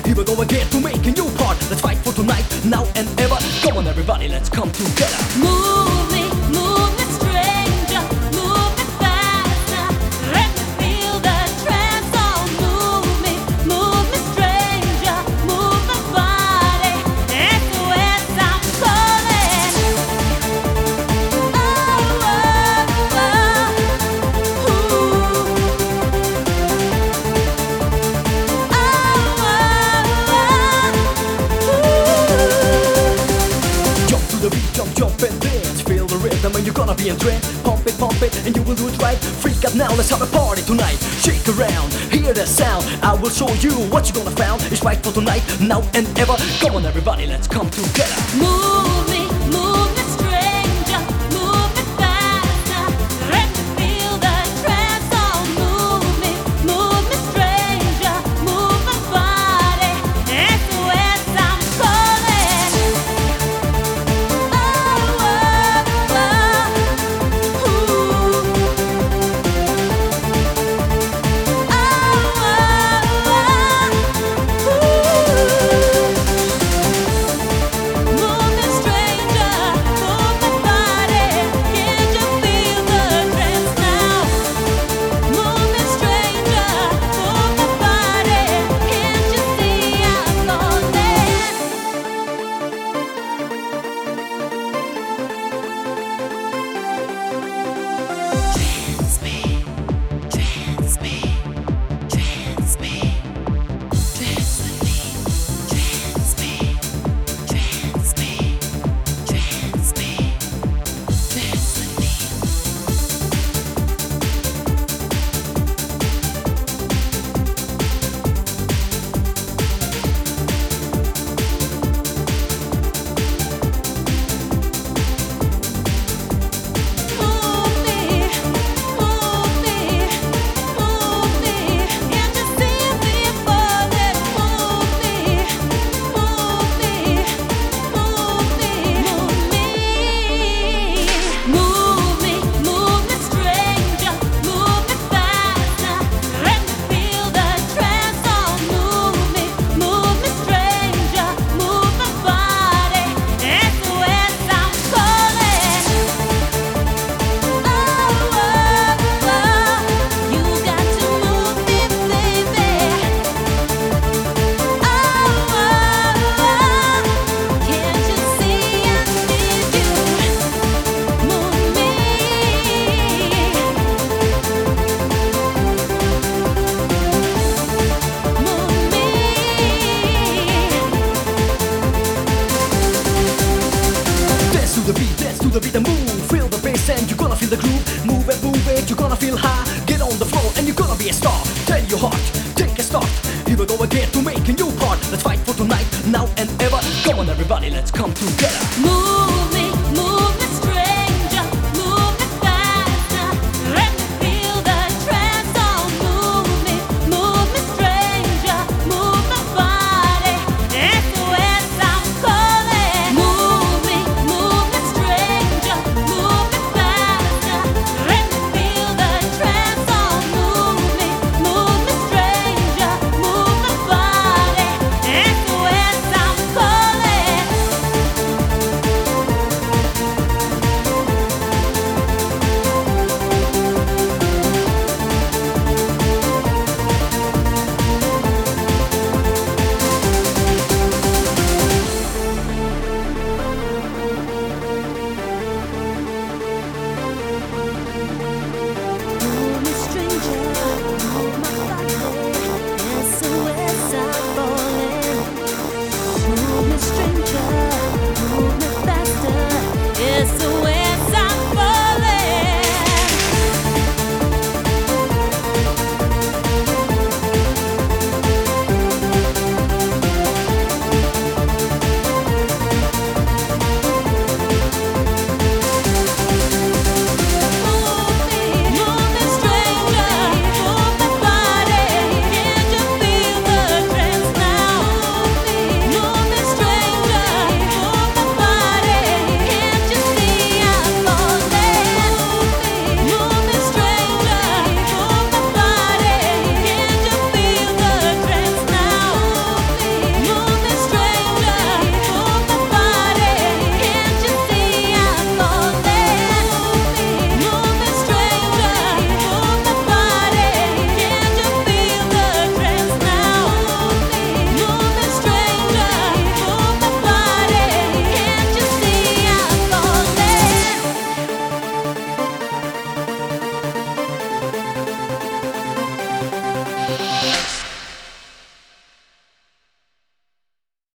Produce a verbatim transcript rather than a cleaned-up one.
Here we go again to make a new part. Let's fight for tonight, now and ever. Come on everybody, let's come together. Move me, move me stranger, move me faster. Let me feel the trance. Oh, move me, move me stranger, move my body. S O S I'm calling. Oh, oh, oh, ooh. Jump to the beat, jump, jump and dance. Feel the rhythm and you're gonna be in trance. Pump it, pump it and you will do it right. Freak out now, let's have a party tonight. Shake around, hear the sound. I will show you what you're gonna find. It's right for tonight, now and ever. Come on everybody, let's come together. Move me, move me stranger, move me faster. Let me feel the trance. Oh, move me, move me stranger, move my body. S O S I'm calling. Oh, oh, oh, ooh. Oh, oh, oh, ooh. Move me stranger, move my body. Can't you feel the trance now? Move me stranger, move my body. Can't you see I'm calling? Trance me, trance me, trance me, trance with me, trance me, trance me, trance me, trance with me. Move me, move me, move me. Can't you see me falling? Move me, move me, move me, move me. Move me, move me stranger, move me faster. Let me feel the trance. Oh, move me, move me stranger, move my body. S O S I'm calling. Oh, oh, oh, you got to move me, baby. Oh, oh, oh, can't you see I need you? Move me, move me. Dance to the beat, dance to the beat and move. Feel the bass and you're gonna feel the groove. Move it, move it, you're gonna feel high. Get on the floor and you're gonna be a star. Tell your heart, take a start. Here we go again to make a new part. Let's fight for tonight.